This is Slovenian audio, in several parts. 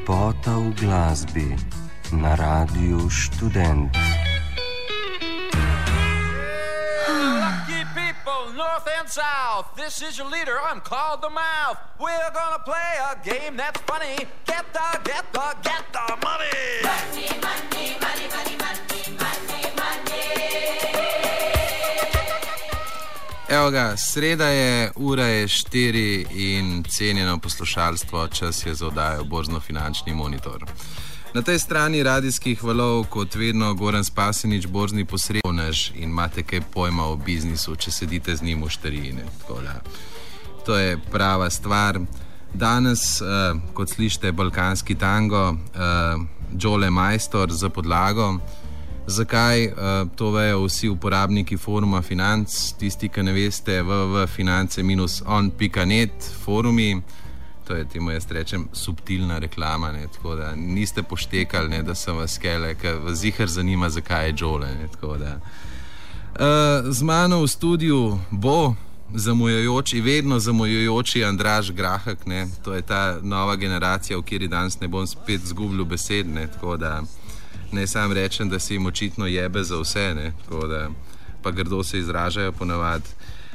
Lepota v glasbi na Radiu Študent. North and south, this is your leader, I'm called the Mouth. We're gonna play a game that's funny. Get the money. Money, money, money, money, money, money, money. Evo ga, sreda je, ura je 4 in cenjeno poslušalstvo, čas je za oddajo Borzno-finančni monitor. Na tej strani radijskih valov, kot vedno, Goran Spasenič, borzni posrednež in imate kaj pojma o biznisu, če sedite z njim v štarijine. To je prava stvar. Danes, kot slišite, balkanski tango, Đole Majstor za podlago. Zakaj? To vejo vsi uporabniki foruma Financ, tisti, ki ne veste, www.finance-on.net forumi. To je, temu jaz rečem, subtilna reklama, ne, tako da niste poštekali, ne, da sem vas skele, ker vas ziher zanima, zakaj je Đole, ne, tako da. Z mano v studiu bo vedno zamujajoči Andraž Grahek, ne, to je ta nova generacija, v kateri danes ne bom spet zgubil besed, ne, tako da ne sam rečem, da se jim očitno jebe za vse, ne, tako da pa grdo se izražajo ponavadi.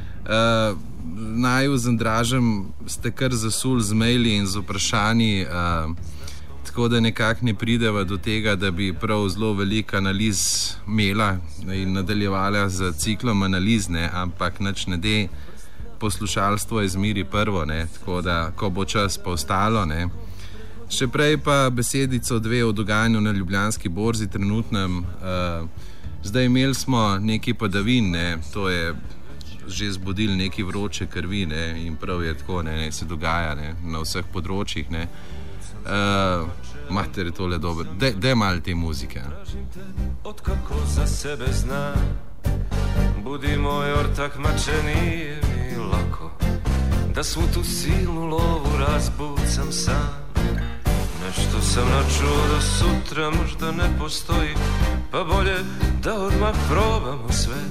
Naju z Andražem ste kar zasul z maili in z vprašanji, tako da nekako ne prideva do tega, da bi prav zelo veliko analiz imela in nadaljevala z ciklom analiz, ne, ampak nič ne de, poslušalstvo je zmeri prvo, ne, tako da ko bo čas pa ostalo, ne. Še prej pa besedico dve o dogajanju na Ljubljanski borzi trenutnem. Zdaj imeli smo neki padavin, ne, to je že zbudil neki vroče krvi, ne, in prav je tako, ne se dogaja, ne, na vseh področjih, ne. Mater je tole dobro. Daj malo te muzike. Otkako za sebe zna, budi moj ortak mače, nije mi lako, da svu tu silnu lovu razbucam sam. Nešto sam načuo da sutra možda ne postoji, pa bolje da odmah probamo sve.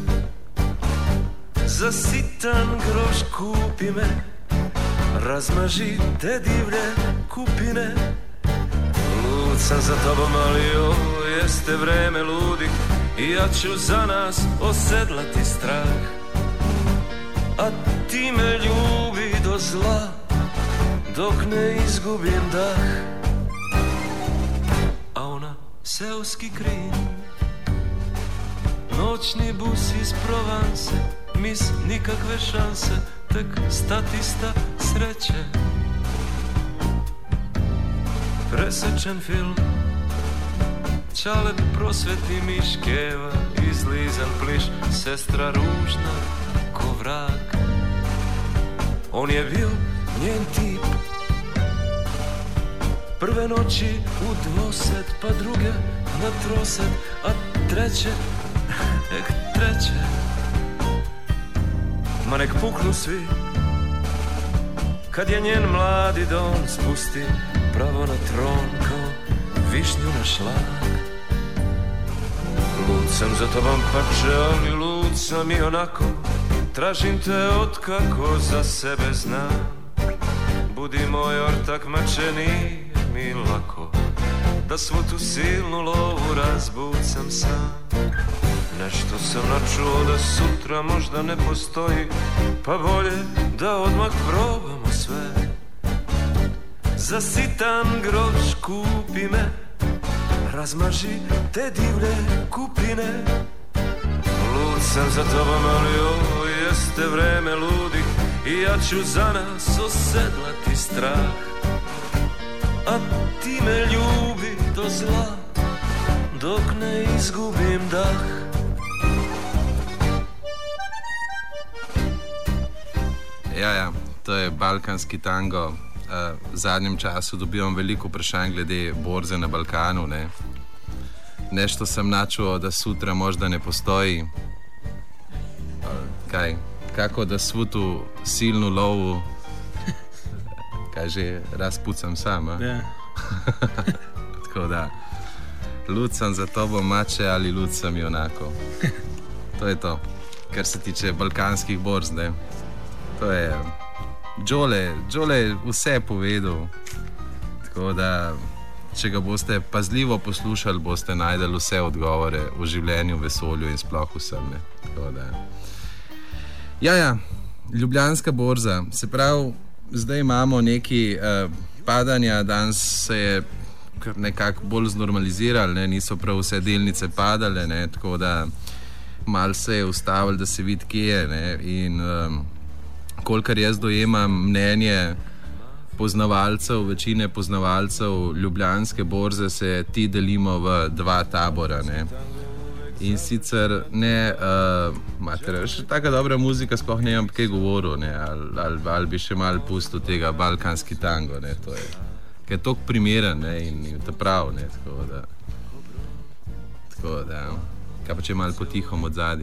Za sitan groš kupi me, razmaži te divlje kupine. Lud sam za tobom, ali ovo jeste vreme ludih i ja ću za nas osedlati strah. A ti me ljubi do zla, dok ne izgubim dah. A ona seoski krin, noćni bus iz Provence, mis nikakve šanse, tek statista sreće. Presečen film, čale prosveti miškeva, izlizan pliš, sestra ružna ko vrak. On je bio njen tip, prve noći u dvoset, pa druge na troset, a treće, treće. Ma nek puknu svi, kad je njen mladi dom spusti pravo na tron kao višnju na šlag. Lud sam za tobom pače, ali lud sam i onako, tražim te otkako za sebe znam. Budi moj ortak mače, nije mi lako, da svu tu silnu lovu razbucam sam. Nešto sam načuo da sutra možda ne postoji, pa bolje da odmah probamo sve. Za sitan groš kupi me, razmaži te divlje kupine. Lud sam za tobom, ali ovo jeste vreme ludih i ja ću za nas osedlati strah. A ti me ljubi do zla, dok ne izgubim dah. Ja, to je balkanski tango. V zadnjem času dobivam veliko vprašanj glede borze na Balkanu, ne. Nešto sem načuo, da sutra možda ne postoji. Kaj? Kako da svu tu silnu lovu, kaj že, razpucam sam, a? Ja. Tako da, lud sam za tobo mače, ali lud sam i onako. To je to, kar se tiče balkanskih borz, ne. To je Đole je vse povedal, tako da če ga boste pazljivo poslušali, boste najdeli vse odgovore v življenju, vesolju in sploh vsem. Ja, Ljubljanska borza. Se pravi, zdaj imamo neki padanja, danes se je nekako bolj znormalizirali, ne? Niso prav vse delnice padale, ne? Tako da malo se je ustavili, da se vidi, kje je. Ne? In kolikor jaz dojemam mnenje poznavalcev, večine poznavalcev Ljubljanske borze, se ti delimo v dva tabora. Ne? In sicer ne, še taka dobra muzika, sploh ne vem, kaj govoril, ne? Ali bi še malo pustil tega balkanski tango, ne? To je, ki je toliko primeren, ne? In ta prav, ne? Tako da, kaj pa če malo potihom od zadaj?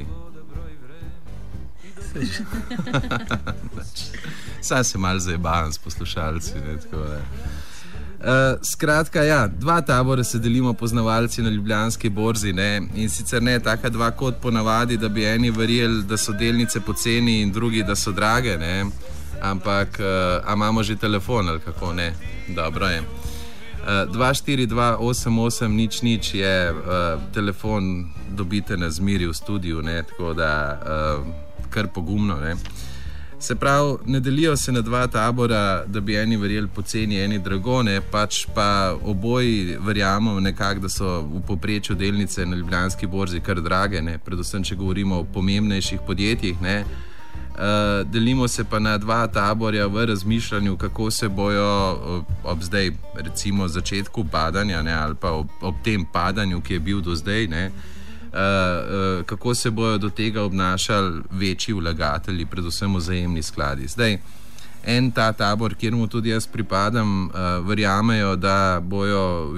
Sam se malo zajebavam s poslušalci, ne? Tako da. Skratka, ja, dva tabora se delimo poznavalci na Ljubljanski borzi, ne? In sicer ne taka dva kot ponavadi, da bi eni verjeli, da so delnice poceni in drugi, da so drage, ne? Ampak, a imamo že telefon ali kako, ne? Dobro je. 242-88-00 je telefon, dobite na Zmiri v studiu, ne? Tako da kar pogumno, ne? Se pravi, ne delijo se na dva tabora, da bi eni verjeli poceni, eni drago, ne? Pač pa oboji verjamemo nekako, da so v povprečju delnice na Ljubljanski borzi kar drage, ne? Predvsem, če govorimo o pomembnejših podjetjih, ne? Delimo se pa na dva taborja v razmišljanju, kako se bojo ob zdaj, recimo začetku padanja, ne? Ali pa ob tem padanju, ki je bil do zdaj, ne? Kako se bojo do tega obnašali večji vlagatelji, predvsem vzajemni skladi. Zdaj, en ta tabor, kjer mu tudi jaz pripadam, verjamejo, da bojo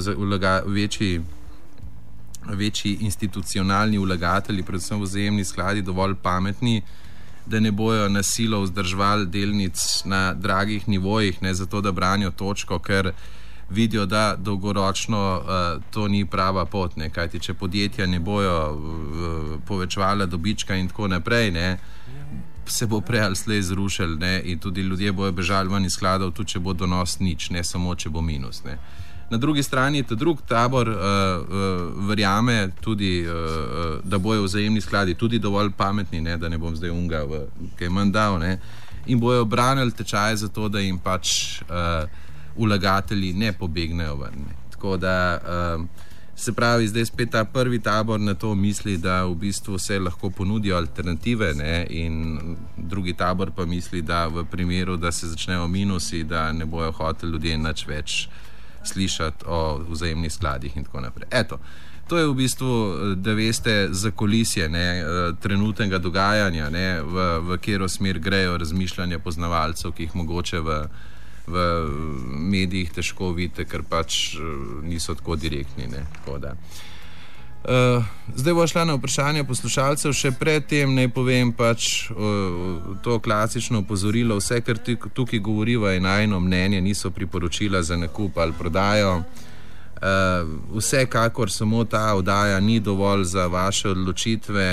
večji institucionalni vlagatelji, predvsem vzajemni skladi, dovolj pametni, da ne bojo na silo vzdrževali delnic na dragih nivojih, ne zato, da branijo točko, ker vidijo, da dolgoročno to ni prava pot, ne? Kajti če podjetja ne bojo povečevala dobička in tako naprej, ne? Se bo prej ali slej zrušil, ne? In tudi ljudje bojo bežali ven iz skladov, tudi če bo donos nič, ne samo če bo minus, ne? Na drugi strani je ta drug tabor, verjame tudi, da bojo vzajemni skladi tudi dovolj pametni, ne? Da ne bom zdaj unga kaj manj dal, ne? In bojo branili tečaje za to, da jim pač vlagatelji ne pobegnejo ven. Ne. Tako da se pravi, zdaj spet ta prvi tabor na to misli, da v bistvu se lahko ponudijo alternative, ne, in drugi tabor pa misli, da v primeru, da se začnejo minusi, da ne bojo hoteli ljudje nič več slišati o vzajemnih skladih in tako naprej. Eto, to je v bistvu, da veste, zakulisje, ne, trenutnega dogajanja, ne, v katero smer grejo razmišljanja poznavalcev, ki jih mogoče v medijih težko vidite, ker pač niso tako direktni, ne, tako da. Zdaj bo šla na vprašanje poslušalcev, še predtem naj povem pač to klasično opozorilo, vse, kar tukaj govoriva, je najino mnenje, niso priporočila za nakup ali prodajo. Vsekakor samo ta oddaja ni dovolj za vaše odločitve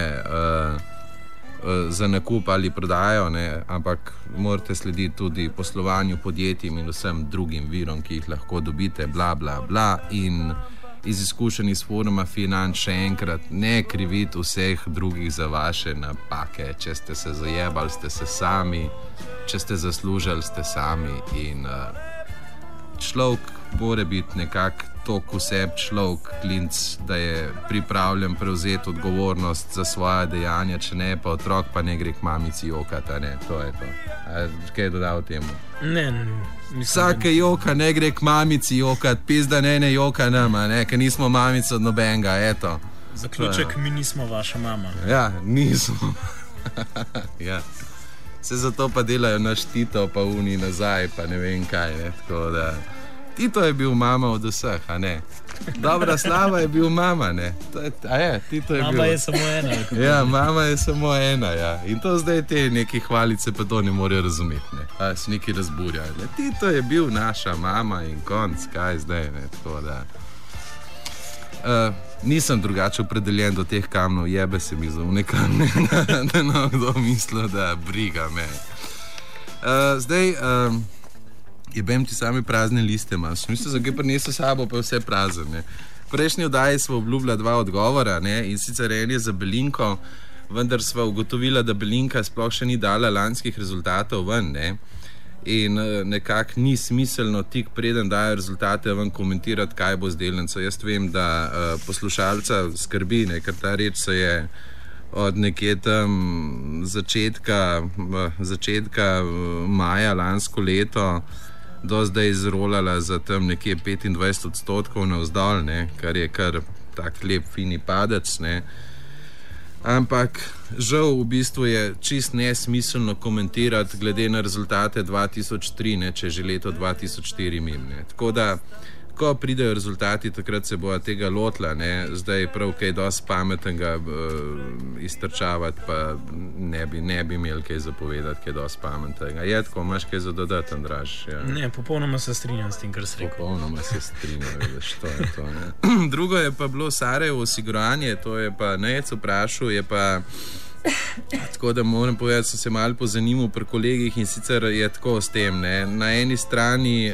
za nakup ali prodajo, ne, ampak morate slediti tudi poslovanju podjetjem in vsem drugim virom, ki jih lahko dobite, bla, bla, bla. In iz izkušenj iz foruma Financ še enkrat, ne kriviti vseh drugih za vaše napake. Če ste se zajebali, ste se sami, če ste zaslužili, ste sami. In človek mora biti nekako toliko vseb človek, klinc, da je pripravljen prevzeti odgovornost za svoje dejanja, če ne, pa otrok pa ne gre k mamici jokati, ne, to je to. Kaj je dodal temu? Ne. Vsake joka ne gre k mamici jokati, pizda ne joka nama, ne, ker nismo mamica od nobenega, eto. Zaključek, mi nismo vaša mama. Ja, nismo. Ja. Se zato pa delajo naš Tito, pa Uni nazaj, pa ne vem kaj, ne, tako da. Tito je bil mama od vseh, a ne? Dobra slava je bil mama, ne? Tito je mama bil... je samo ena. Ja, mama je samo ena, ja. In to zdaj te neki hvalice pa to ne morejo razumeti, ne? Se neki razburjajo, ne? Tito je bil naša mama in konc, kaj zdaj, ne? Tako da... nisem drugače opredeljen do teh kamnov, jebe se mi za nekam, ne? Da no kdo mislil, da briga me. Zdaj... Jebem ti same prazne liste, imaš. Mislim, da ga prinesel sabo, pa je vse prazen. Ne. Prejšnji oddaji smo obljubila 2 odgovora, ne, in sicer en je za Belinko, vendar sva ugotovila, da Belinka sploh še ni dala lanskih rezultatov ven, ne. In nekako ni smiselno tik preden dajo rezultate ven komentirati, kaj bo z delnico. Jaz vem, da poslušalca skrbi, ne, ker ta reč se je od nekje tam začetka maja lansko leto do zdaj izrolala za tam nekje 25% navzdol, ne, kar je kar tak lep fini padec, ne. Ampak žal v bistvu je čist nesmiselno komentirati glede na rezultate 2003, ne, če je že leto 2004 mim. Ne. Tako da, ko pridejo rezultati, takrat se boja tega lotla, ne. Zdaj prav kaj dosti pametnega iztrčavati, pa ne bi imeli kaj zapovedati, kaj dosti pametnega. Je tako, imaš kaj za dodati, Andraž? Ja. Ne, popolnoma se strinjam s tem, kar si rekel. Popolnoma se strinjam, veš, to je to. Ne. Drugo je pa bilo Sarajevo osiguranje, to je pa Nejec vprašal, je pa tako, da moram povedati, sem se malo pozanimal pri kolegih in sicer je tako s tem, ne. Na eni strani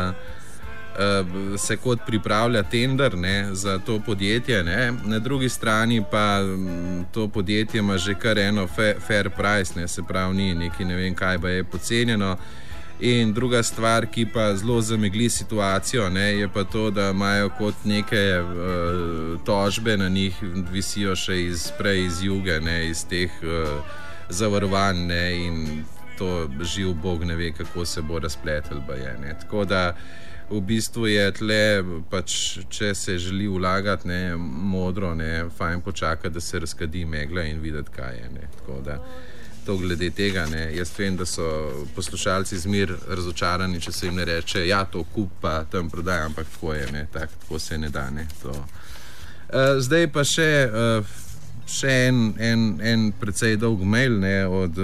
se kot pripravlja tender, ne, za to podjetje, ne. Na drugi strani pa to podjetje ima že kar eno fair price, ne, se pravi ni neki ne vem kaj, pa je pocenjeno. In druga stvar, ki pa zelo zamegli situacijo, ne, je pa to, da imajo kot neke tožbe na njih visijo še prej iz juge, ne, iz teh zavarovanj, ne, in to živ Bog ne ve, kako se bo razpletel, baje, ne. Tako da v bistvu je tle, pač, če se želi vlagati, ne, modro, ne, fajn počakati, da se razkadi megla in videti, kaj je, ne. Tako da to glede tega, ne. Jaz vem, da so poslušalci zmer razočarani, če se jim ne reče, ja, to kup pa tam prodaj, ampak tako je, ne, tako se ne da, ne, to. Zdaj pa še en precej dolg mail, ne, od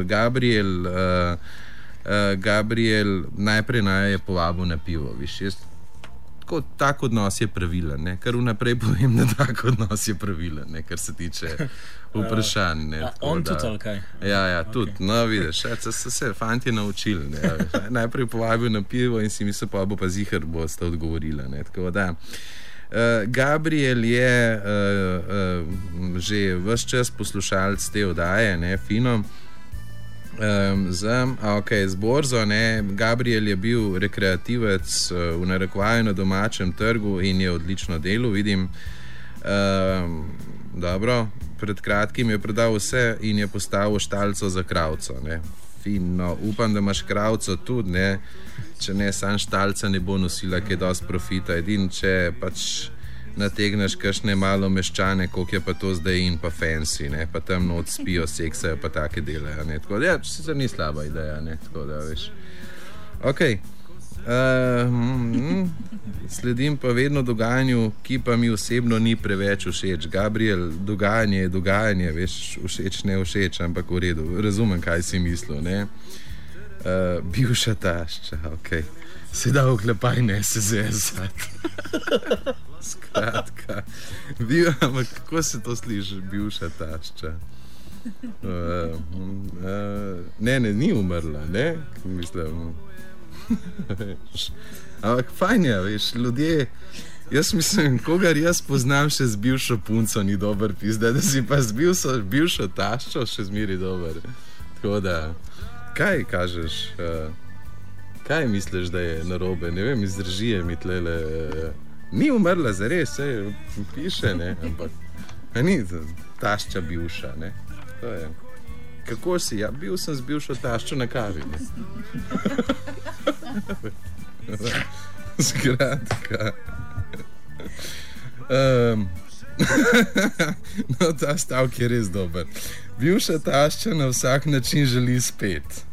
Gabriel najprej naj je povabil na pivo, viš, jaz tak odnos je pravilen, ne, kar vnaprej povem, da tak odnos je pravilen, ne, kar se tiče vprašanj, ne. On tudi ali kaj? Ja, tudi, okay. No, vidiš, so se fantje naučili, ne, najprej povabil na pivo in si misli, pa bo pa zihar bosta odgovorila, ne, tako da. Gabriel je že ves čas poslušalec te oddaje, ne, fino. Z borzo, ne, Gabriel je bil rekreativec v narekovaju na domačem trgu in je odlično delal, vidim. Dobro, pred kratkim je prodal vse in je postavil štalco za kravco, ne. Fino, upam, da imaš kravco tudi, ne, če ne, sam štalca ne bo nosila kaj dosti profita, edin, če pač nategneš kakšne malo meščane, koliko je pa to zdaj in pa fancy, ne, pa tam not spijo, seksajo, pa take delajo, ne, tako da, ja, sicer ni slaba ideja, ne, tako da, veš. Ok, sledim pa vedno dogajanju, ki pa mi osebno ni preveč všeč. Gabriel, dogajanje je dogajanje, veš, všeč, ne všeč, ampak v redu, razumem, kaj si mislil, ne. Bivša tašča, ok. Se da oklepaj, ne se zezati. Skratka, ampak kako se to sliši, bivša tašča? Ne, ni umrla, ne? Mislim. Ampak fajn je, veš, ljudje, jaz mislim, kogar jaz poznam še z bivšo punco, ni dober pizda, da si pa z bivšo taščo še zmeri dober. Tako da, kaj kažeš? Kaj misliš, da je narobe? Ne vem, izdržijo mi tlele. Ni umrla zares, se piše, ne, ampak ni tašča bivša, ne. To je. Kako si? Ja, bil sem z bivšo taščo na kavi, ne. Skratka. No, ta stavk je res dober. Bivša tašča na vsak način želi spet.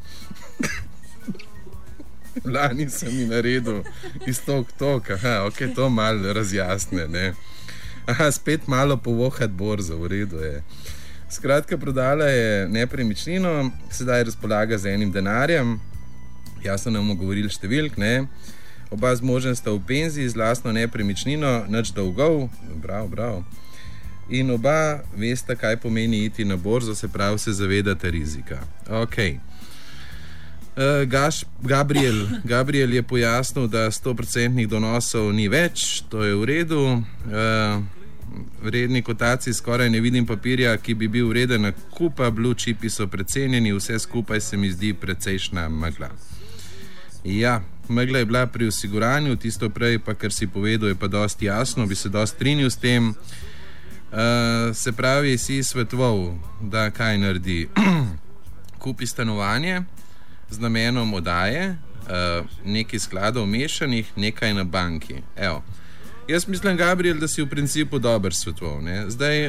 Lani sem mi naredil iz tok, ok, to malo razjasne, ne. Spet malo povohat borzo, v redu je. Skratka, prodala je nepremičnino, sedaj razpolaga z enim denarjem, jasno ne bomo govorili številk, ne. Oba z možem sta v penziji z lastno nepremičnino, nič dolgov, bravo. In oba vesta, kaj pomeni iti na borzo, se pravi, se zavedate rizika. Ok. Gabriel je pojasnil, da 100% donosov ni več, to je v redu. V redni kotaciji skoraj ne vidim papirja, ki bi bil vreden nakupa, blue chipi so precenjeni, vse skupaj se mi zdi precejšna megla. Ja, megla je bila pri osiguranju, tisto prej pa, kar si povedal, je pa dosti jasno, bi se dosti strinjal s tem. Se pravi, si svetoval, da kaj naredi. Kupi stanovanje z namenom oddaje, nekaj skladov mešanih, nekaj na banki. Evo. Jaz mislim, Gabriel, da si v principu dober svetoval. Zdaj,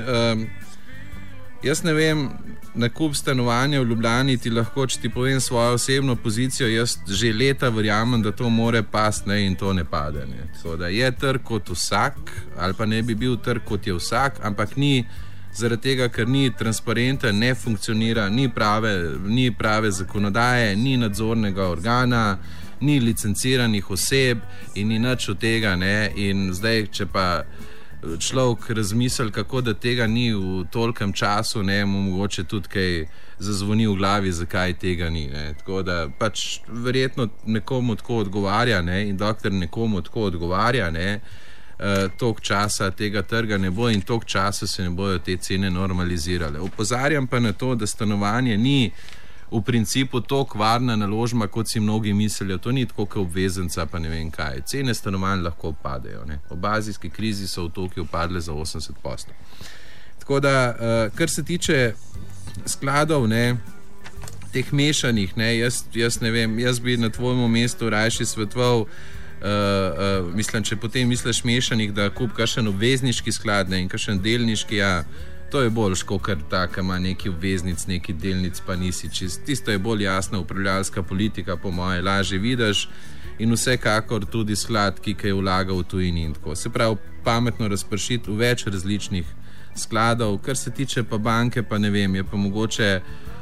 jaz ne vem, nakup stanovanja v Ljubljani ti lahko, če ti povem svojo osebno pozicijo, jaz že leta verjamem, da to more past, in to ne pade. Tako da je trg kot vsak, ali pa ne bi bil trg kot je vsak, ampak ni zaradi tega, ker ni transparenten, ne funkcionira, ni prave zakonodaje, ni nadzornega organa, ni licenciranih oseb in ni nič od tega. In zdaj, če pa človek razmisli, kako da tega ni v tolkem času, mu mogoče tudi kaj zazvoni v glavi, zakaj tega ni. Tako da pač verjetno nekomu tako odgovarja, in dokler nekomu tako odgovarja, toliko časa tega trga ne bo in toliko časa se ne bojo te cene normalizirale. Opozarjam pa na to, da stanovanje ni v principu toliko varna naložba, kot si mnogi mislijo. To ni tako kot obveznica, pa ne vem kaj. Cene stanovanj lahko padejo. Po bazijski krizi so v Tokiu padle za 80%. Tako da, kar se tiče skladov, teh mešanih, jaz ne vem, jaz bi na tvojem mestu rajši svetoval, mislim, če potem misliš mešanih, da kup kakšen obvezniški sklad in kakšen delniški, to je bolj škokar taka, ima neki obveznic, neki delnic, pa nisi čist. Tisto je bolj jasna upravljalska politika, po moje, lažje vidiš in vsekakor tudi sklad, ki je vlagal v tujini in tako. Se pravi, pametno razpršiti v več različnih skladov. Kar se tiče pa banke, pa ne vem, je pa mogoče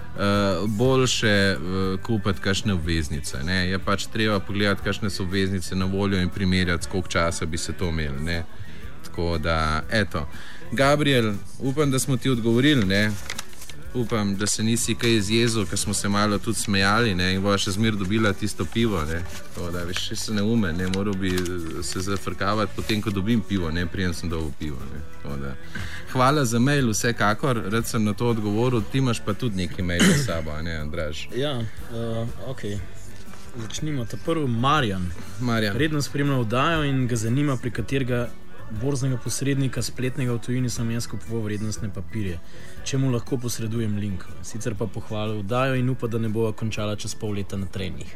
boljše kupiti kakšne obveznice. Je pač treba pogledati, kakšne so obveznice na voljo in primerjati, koliko časa bi se to imeli. Tako da, eto. Gabriel, upam, da smo ti odgovorili, upam, da se nisi kaj izjezel, ker smo se malo tudi smejali, in boš še zmer dobila tisto pivo, Tako da, veš, še se ne ume, moral bi se zafrkavati potem, ko dobim pivo, prijem sem dobil pivo, Tako da, hvala za mail, vsekakor, rad sem na to odgovoril, ti imaš pa tudi neki mail s sabo, Andraž? Ja, ok. Začnimo, ta prvi Marjan. Redno spremlja oddajo in ga zanima, pri katerega borznega posrednika spletnega v tujini sem jaz kupoval vrednostne papirje. Če mu lahko posredujem link. Sicer pa pohvalil oddajo in upa, da ne bova končala čez pol leta na trenih.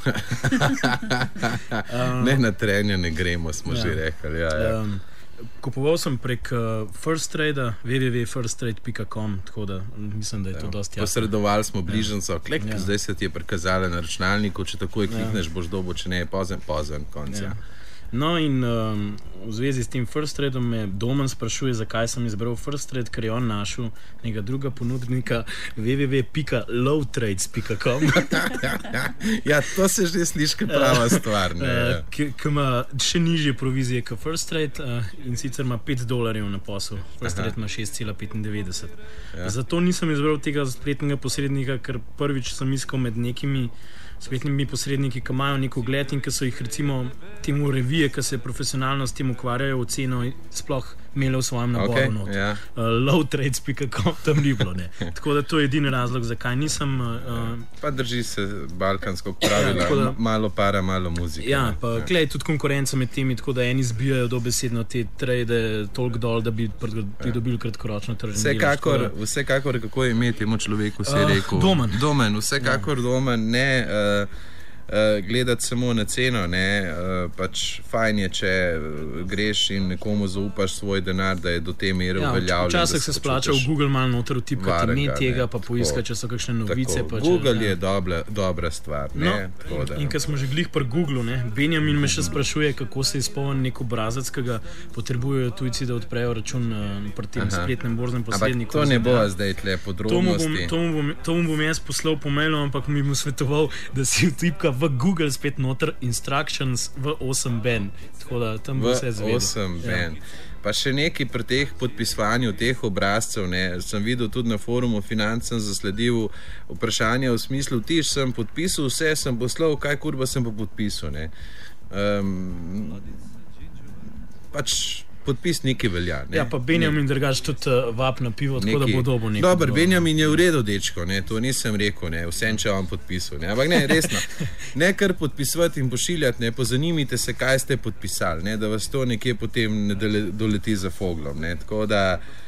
Ne, na trenja ne gremo, smo že rekli. Ja. Kupoval sem prek FirstTrade, www.firsttrade.com, tako da mislim, da je to dosti jasno. Posredovali smo bližnjico, zdaj se ti je prikazala na računalniku, če takoj klikneš, boš dobil, če ne je pozen konc. No in v zvezi s tem FirstTradeom me Domen sprašuje, zakaj sem izbral FirstTrade, ker je on našel nekega druga ponudnika www.lowtrades.com. Ja, to se že sliši prava stvar. Ki ima še nižje provizije kot FirstTrade in sicer ima $5 na posel. FirstTrade ima 6,95. Zato nisem izbral tega spletnega posrednika, ker prvič sem iskal med nekimi spletnimi posredniki, ki imajo nek ugled in ki so jih recimo temu revije, ki se profesionalno s tem ukvarjajo, oceno sploh imeli v svojem naboru. Lowtrades.com tam ni bilo. Tako da to je edini razlog, zakaj nisem. Pa drži se balkansko pravilo, malo para, malo muzike. Ja, pa glej, tudi konkurenca med temi, tako da eni zbijajo dobesedno te trade toliko dol, da bi pridobili kratkoročno tržno delež. Vsekakor, kako je ime temu človeku, si rekel? Domen, vsekakor Domen, ne gledati samo na ceno, pač fajn je, če greš in nekomu zaupaš svoj denar, da je do te mere uveljavljen. Včasih se splača v Google malo noter vtipkati ime tega, pa poiskati, če so kakšne novice. Google je dobra stvar. In ker smo že glih pri Googlu, Benjamin me še sprašuje, kako se izpolni nek obrazac, ki ga potrebujejo tujci, da odprejo račun pri tem spletnem borznem posredniku. Ampak to ne bo zdaj tle podrobnosti. To mu bom jaz poslal po mailu, ampak mi bom svetoval, da si vtipka v Google spet noter instructions v 8 ben, tako da tam bo vse zvedel. 8 ben. Pa še nekaj pri teh podpisovanju teh obrazcev, ne, sem videl tudi na forumu Financ, sem zasledil vprašanje v smislu, tiš sem podpisal vse, sem poslal, kaj kurba sem pa podpisal, ne. Pač podpis nekaj velja. Ne? Ja, pa Benjamin drugač tudi vap na pivo, tako da bo dobo nekaj. Dobar, Benjamin je v redu, dečko, ne? To nisem rekel, ne? Vsem, če vam podpisal. Ne? Ampak ne, resno, ne kar podpisovati in pošiljati, ne? Pozanimite se, kaj ste podpisali, ne? Da vas to nekje potem ne doleti za foglom. Ne? Tako da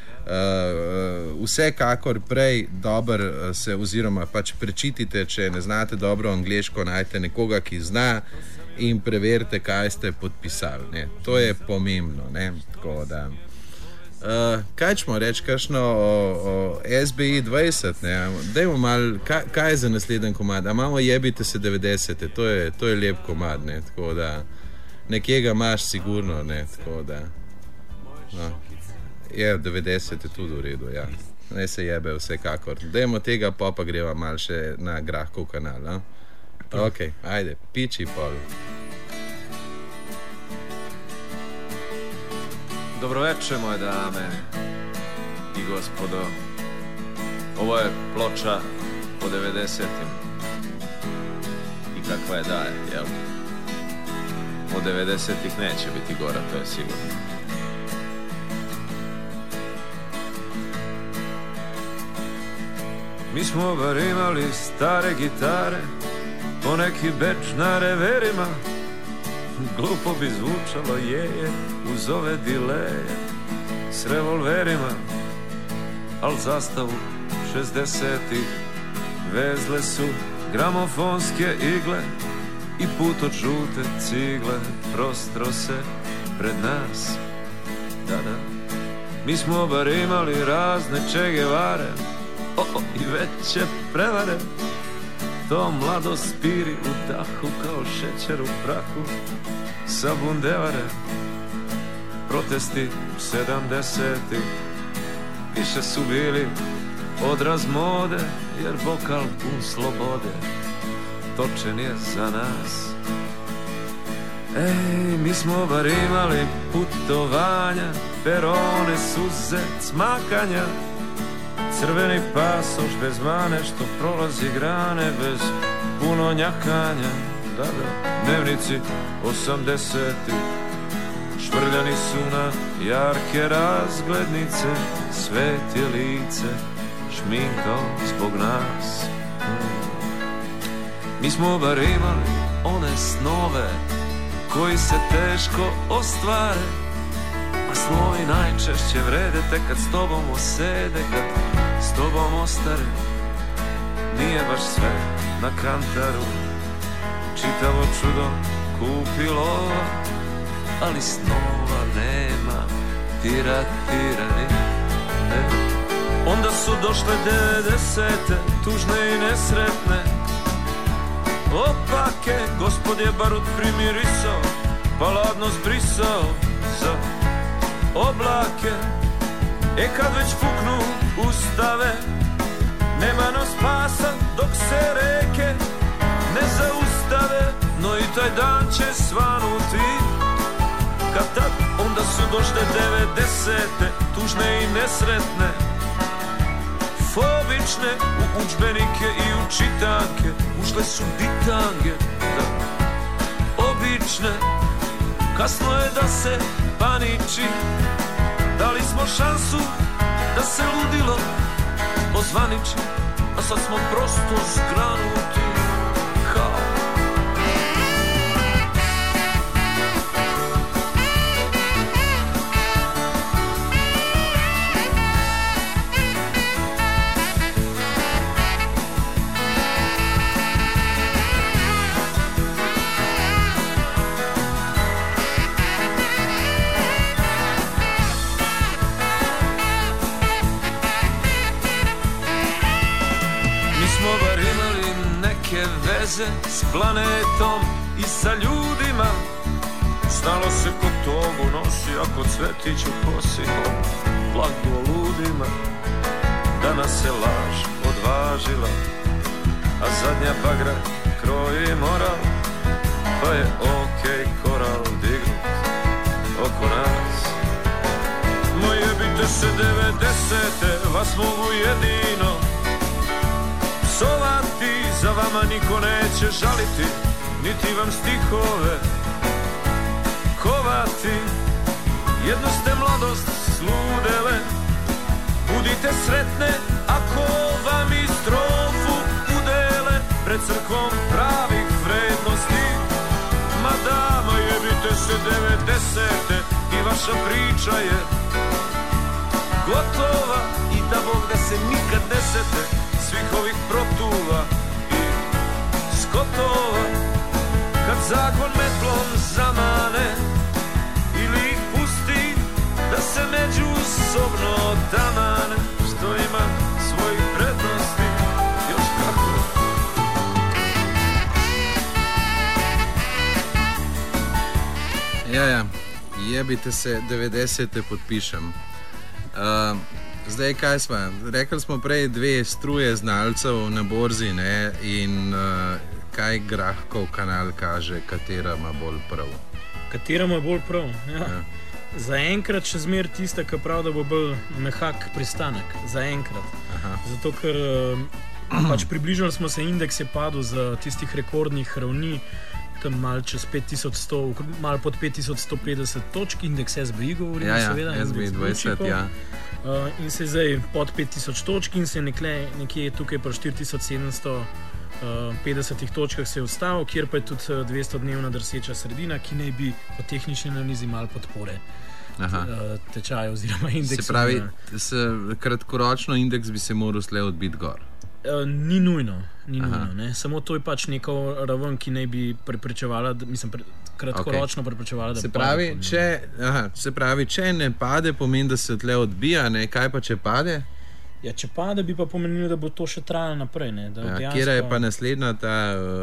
vsekakor prej dobro se oziroma pač prečitite, če ne znate dobro angleško, najte nekoga, ki zna, in preverite, kaj ste podpisali. Ne. To je pomembno. Ne. Tako da. Kaj ćemo reči, kakšno o SBI 20? Ne. Dajmo malo, kaj je za naslednji komad? A imamo Jebite se 90. To je lep komad. Ne. Tako da nekje ga imaš sigurno. Ne. Tako da. No. Je 90 je tudi v redu. Ja. Ne se jebe vsekakor. Dajmo tega, pa greva malo še na Grahkov kanal. A? Ok, ajde, piči pol. Dobro večer, moje dame i gospodo. Ovo je ploča po 90-im. I kakva je daje, jel? Od 90-ih neće biti gora, to je sigurno. Mi smo bar imali stare gitare, poneki beč na reverima, glupo bi zvučalo uz ove dileje s revolverima, al zastavu 60-ih vezle su gramofonske igle i put od žute cigle prostro se pred nas. Da, mi smo bar imali razne Che Guevare, i veće prevare. To mlado spiri u dahu kao šećer u prahu sa bundevare. Protesti 70-ih više su bili odraz mode, jer bokal pun slobode točen je za nas. Ej, mi smo bar imali putovanja, perone, suze, cmakanja, crveni pasoš bez mane što prolazi grane bez puno njakanja. Da, dnevnici 80-ih švrljani su na jarke razglednice, svet je lice šminkao zbog nas. Mi smo bar imali one snove koji se teško ostvare, a snovi najčešće vrede tek kad s tobom osede, kad s tobom ostare. Nije baš sve na kantaru, čitavo čudo kupilo, ali snova nema, tiratirani. Onda su došle 90-te, tužne i nesretne, opake, gospod je barut primirisao, pa ladno zbrisao za oblake. Kad već puknu ustave, nema no spasa dok se reke ne zaustave, no i taj dan će svanuti. Kad tad, onda su došle 90-te, tužne i nesretne, fobične, u udžbenike i u čitanke ušle su bitange, da, obične. Kasno je da se paniči, dali smo šansu da se ludilo ozvaniči, a sad smo prosto zgranuti kao. S planetom i sa ljudima, znalo se ko togu nosi, ako cvetić u kosi, blago ludima. Danas se laž odvažila, a zadnja bagra kroji moral, pa je okej koral dignut oko nas. Moje bite se 90. vas mogu jedino psovati, za vama niko neće žaliti, niti vam stihove kovati. Jednu ste mladost sludele, budite sretne ako vam i strofu udele pred crkvom pravih vrednosti. Ma dama, jebite se 90. i vaša priča je gotova i da Bog da se nikad ne sete svih ovih protuva i skotova. Kad zakon metlom zamane ili ih pusti da se međusobno tamane, što ima svojih prednosti još kako. Ja, jebite se 90. podpišem. Zdaj, kaj smo? Rekli smo prej 2 struje znalcev na borzi, ne? In kaj Grahkov kanal kaže, katera ima bolj prav? Katera ima bolj prav? Ja. Zaenkrat še zmer tista, ki pravi, da bo bolj mehak pristanek. Zaenkrat. Zato, ker pač približali smo se, indeks je padel z tistih rekordnih ravni, tam malo čez 5100, malo pod 5150 točk, indeks SBI govori, seveda. SBI 20, ja. In se je zdaj pod 5000 točk in se je nekje tukaj pri 4750 točkah se je ustavil, kjer pa je tudi 200-dnevna drseča sredina, ki naj bi po tehnični analizi malo podpore tečaja oziroma indeksa. Se pravi, kratkoročno indeks bi se moral slej odbiti gor. Ni nujno, ne? Samo to je pač neka raven, ki naj bi preprečevala, kratkoročno preprečevala, da se pravi, se pravi, če ne pade, pomeni, da se tle odbija, ne? Kaj pa če pade? Ja, če pade, bi pa pomenilo, da bo to še trajalo naprej. Ne? Dejansko... Kjera je pa naslednja ta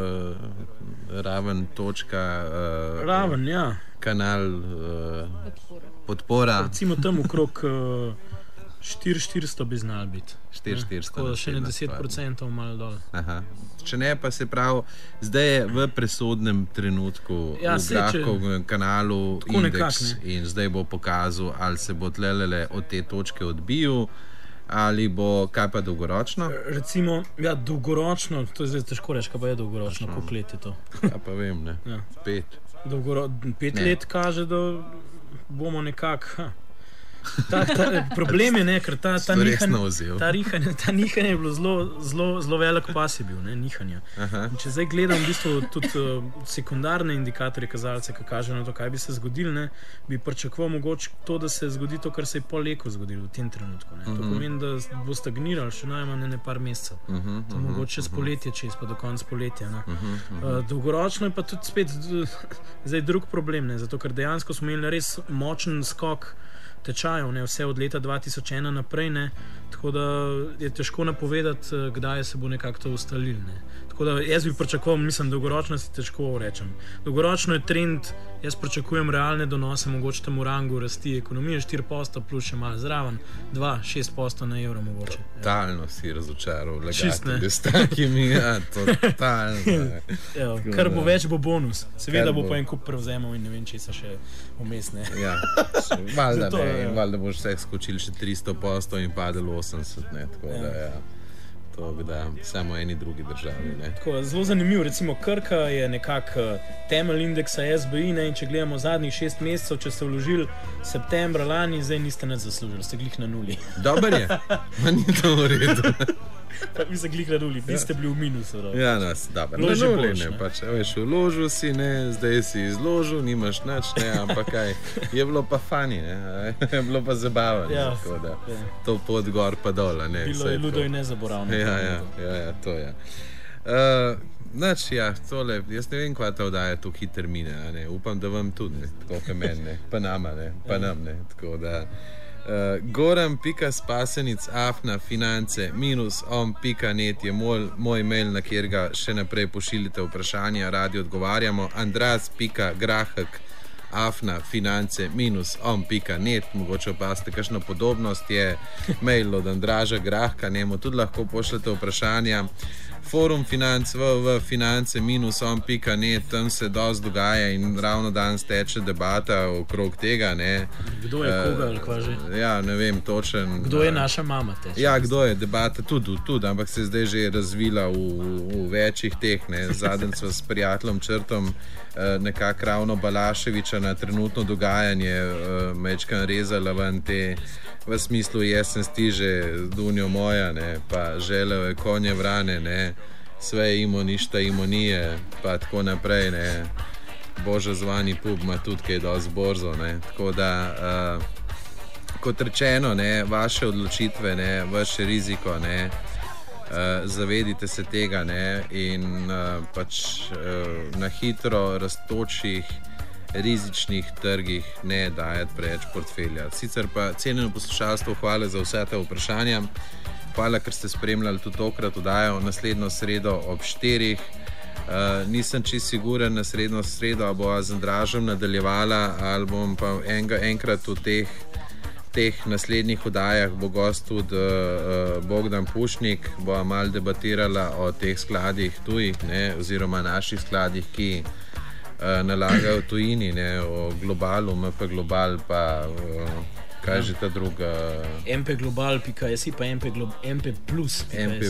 raven, točka, raven, ja. Kanal podpora? Recimo tam okrog 400 bi znal biti. 400. Tako da še ne 10% malo dol. Če ne, pa se pravi, zdaj je v presodnem trenutku v Grahkovem kanalu indeks in zdaj bo pokazal, ali se bo tlelele od te točke odbijal, ali bo, kaj pa dolgoročno? Recimo, ja, dolgoročno, to je zdaj težko reči, kaj pa je dolgoročno, koliko let je to? Ja, pa vem, ne, 5. 5 let kaže, da bomo nekako... Problem je, ker ta nihanje je bilo zelo velik pas je bil, nihanja. Če zdaj gledam v bistvu tudi sekundarne indikatorje, kazalce, ki kažejo na to, kaj bi se zgodilo, bi pričakoval mogoče to, da se zgodi to, kar se je pol leta zgodilo v tem trenutku. To pomeni, da bo stagniral še najmanj par mesecev. To mogoče čez poletje, čez pa do konca poletja. Dolgoročno je pa tudi spet zdaj drug problem, zato ker dejansko smo imeli res močen skok tečajev, vse od leta 2001 naprej, tako da je težko napovedati, kdaj se bo nekako to ustalilo. Tako da jaz bi pričakoval, mislim, dolgoročno si težko rečem. Dolgoročno je trend, jaz pričakujem realne donose, mogoče tam v rangu rasti ekonomije, 4% plus še malo zraven, 2-6% na evro mogoče. Totalno si razočaral, legatelj s takimi, totalno. Kar bo več, bo bonus. Seveda bo pa en kup prevzemal in ne vem, če se še umestne. Ja, valjda boš vseh skočili še 300% in padel 80, tako da ja. Da, samo eni drugi državi. Zelo zanimivo, recimo Krka je nekako temelj indeksa SBI, in če gledamo zadnjih 6 mesecev, če ste vložili septembra lani, zdaj niste nič zaslužili, ste glih na nuli. Dobar je, ma ni to v redu. Vi ste glih na nuli, vi ste bili v minusu. Ja, dobro, na nuli, pač, veš, vložil si, zdaj si izložil, nimaš nič, ampak kaj, je bilo pa fani, je bilo pa zabavno, tako da to pot gor pa dol. Bilo je ludo in nezaboravno. Ja, to je. Tole, jaz ne vem, kva ta oddaja to hiter mine, upam, da vam tudi, tako kot meni, pa nama, pa nam, tako da. goran.spasenic@finance-om.net je moj mail, na kjer ga še naprej pošiljite vprašanja, radi odgovarjamo. andras.grahek@finance-om.net, mogoče opazite kakšno podobnost, je mail od Andraža Grahka, njemu tudi lahko pošljete vprašanja. forum financ, v finance -on.net, tam se dosti dogaja in ravno danes teče debata okrog tega. Ne. Kdo je koga ali kva že? Ja, ne vem točen. Kdo je naša mama teče? Ja, kdo je debata tudi, ampak se je zdaj že razvila v večjih teh. Zadnjič sva s prijateljem Črtom nekako ravno Balaševiča na trenutno dogajanje mečkan rezala ven te v smislu jesen stiže dunjo moja, ne, pa želeo je konje vrane, ne, sve imo ništa imo nije, pa tako naprej, ne. Bože zvani pub ima tudi kaj dosti borzo, ne. Tako da kot rečeno, ne, vaše odločitve, ne, vaše riziko, ne, zavedite se tega, ne, in pač na hitro rastočih rizičnih trgih ne dajati preveč portfelja. Sicer pa cenjeno poslušalstvo, hvala za vse te vprašanja. Hvala, ker ste spremljali tudi tokrat oddajo naslednjo sredo ob 4. Nisem čisto siguren naslednjo sredo, bo z Andražem nadaljevala ali bom pa enkrat v teh naslednjih oddajah bo gost tudi Bogdan Pušnik, bo malo debatirala o teh skladih tujih, ne, oziroma naših skladih, ki nalagajo tujini, ne, o globalu, MP Global, pa kaj že ta druga? mpglobal.si pa MP Plus.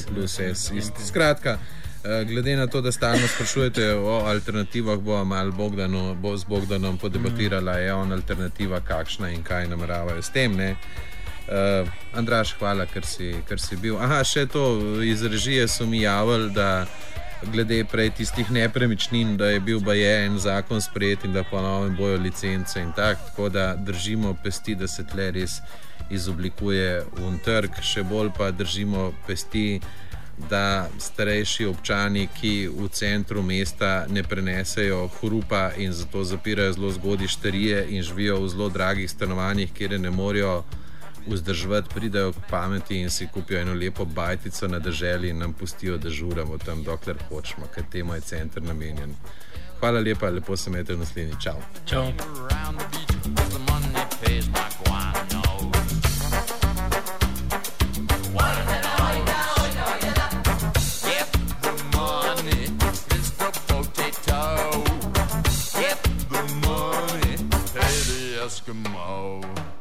Skratka, glede na to, da stalno sprašujete o alternativah, bo malo z Bogdanom podebatirala, je on alternativa kakšna in kaj nameravajo s tem, ne. Andraž, hvala, ker si bil. Aha, še to, iz režije so mi javili, da glede prej tistih nepremičnin, da je bil baje en zakon sprejet in da ponovno bojo licence in tako da držimo pesti, da se tle res izoblikuje un trg, še bolj pa držimo pesti, da starejši občani, ki v centru mesta ne prenesejo hrupa in zato zapirajo zelo zgodaj štarije in živijo v zelo dragih stanovanjih, kjer ne morejo vzdrževati, pridajo k pameti in si kupijo eno lepo bajtico na deželi in nam pustijo, da žuramo tam, dokler hočemo, ker temu je center namenjen. Hvala lepa, lepo se imejte v naslednji. Čau. Čau. Eskimo.